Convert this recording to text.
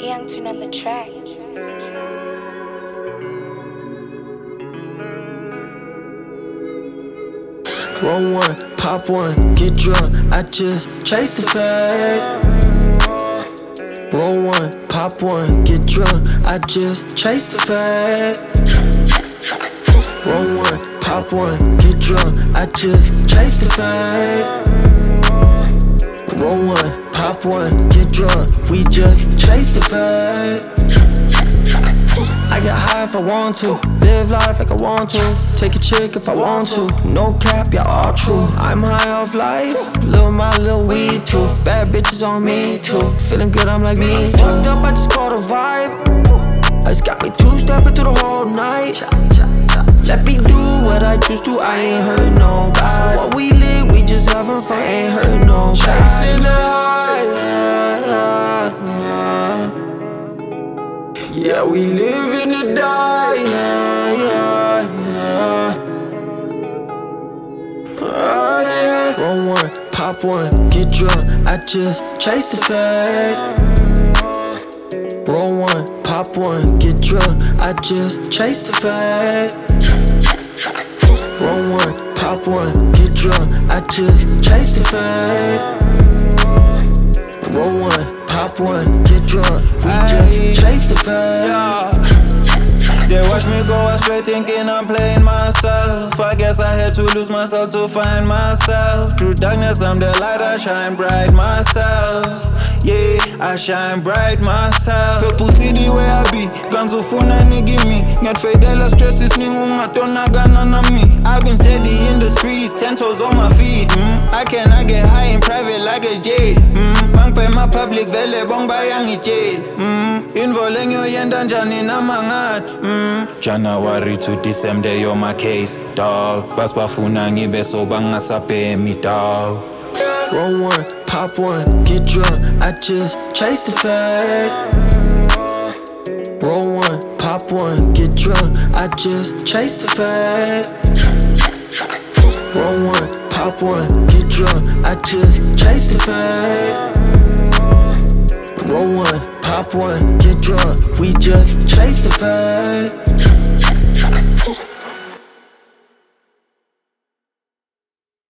Young Tune on the track. Roll one, pop one, get drunk, I just chase the fade. Roll one, pop one, get drunk, I just chase the fade. Roll one, pop one, get drunk, I just chase the fade. Roll one, pop one, get drunk, we just chase the fade. I get high if I want to, live life like I want to, take a chick if I want to, no cap, yeah, all true. I'm high off life, little weed too, bad bitches on me too, feeling good, I'm like me too. Fucked up, I just caught a vibe, it's got me two-stepping through the whole night. Let me do what I choose to, I ain't hurt nobody. So what we live, we just having fun, ain't hurt nobody. Chasing the high, yeah, we live in the die, Roll one, pop one, get drunk, I just chase the fade. Roll one, pop one, get drunk, I just chase the fade. Roll one, pop one, get drunk, I just chase the fade. Roll one, pop one, get drunk, we just chase the fade. They watch me go astray thinking I'm playing myself. I guess I had to lose myself to find myself. Through darkness I'm the light, I shine bright myself. Yeah, I shine bright myself. People see the way I be, guns ufuna nigimi. Ngiyatfadela stress isiningi ungatonakana na me. I've been steady in the streets, 10 toes on my feet. I cannot get high in private like a jade. Bangpay my public vele bong bayang i-jail. Invole ngiyoyenda njani namangat. January to December you're my case, dog. Basbafuna ngibe so bangasabhemi, dog. Roll one, pop one, get drunk, I just chase the fade. Roll one, pop one, get drunk, I just chase the fade. Roll one, pop one, get drunk, I just chase the fade. Roll one, pop one, get drunk, we just chase the fade.